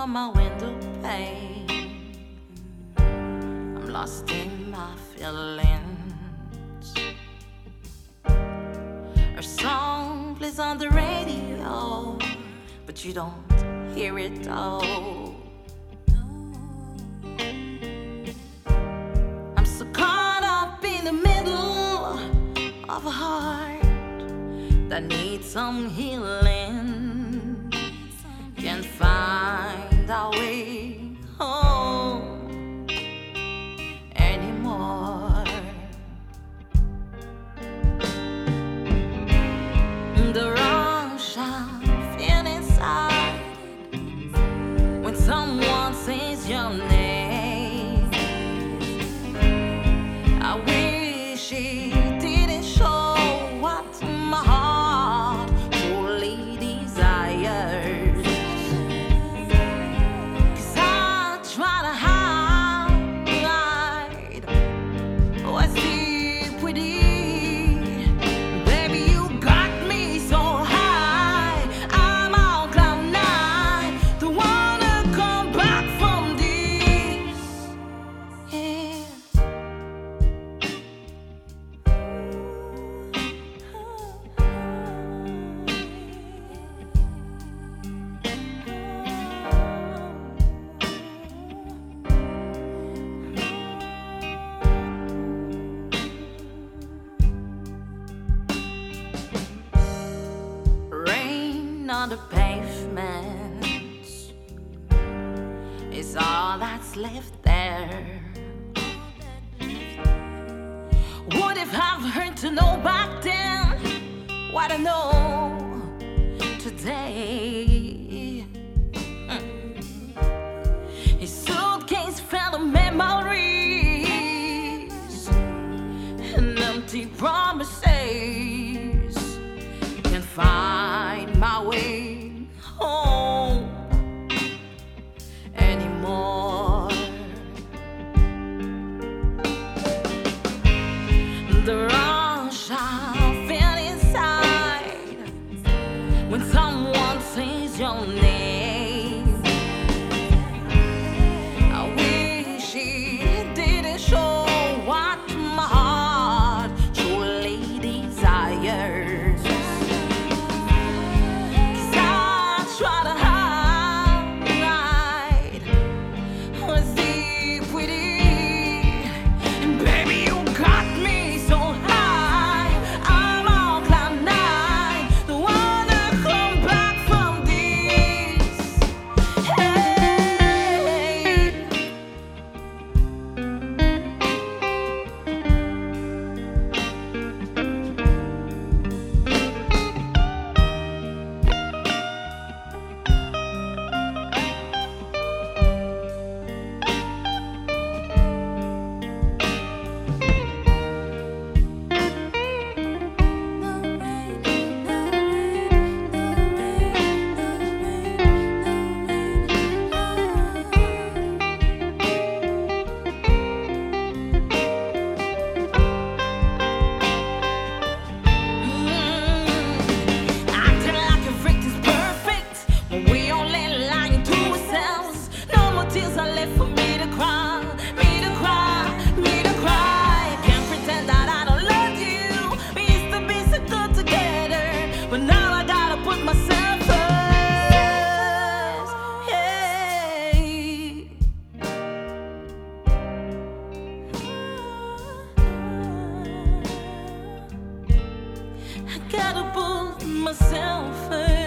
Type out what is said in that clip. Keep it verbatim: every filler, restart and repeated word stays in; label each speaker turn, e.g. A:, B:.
A: on my window pane. I'm lost in my feelings. Her song plays on the radio, but you don't hear it all. I'm so caught up in the middle of a heart that needs some healing. Can't find our way home anymore. The rush I feel inside when someone says your name. I wish it didn't show what my heart truly desires. 'Cause I try to hide what's deep within. Baby, you got me so high, I'm on cloud nine. Don't wanna come back from this. Yeah. Rain on the pavements is all that's left there. Would have have hurt to know back then what I know today. Mm. His suitcase full of memories and empty promises. Can't find my way home anymore. The rush I feel inside when someone says your name. I wish it didn't show what my heart truly desires. 'Cause I try to hide what's deep within. And baby, you got me so high, I'm on cloud nine. Don't wanna come back from this. Hey. Acting like everything's perfect when we only lying to ourselves. No more tears are left for me to cry, me to cry, me to cry. Can't pretend that I don't love you. We used to be so good together, but now I gotta put myself first. Hey. I gotta put myself first.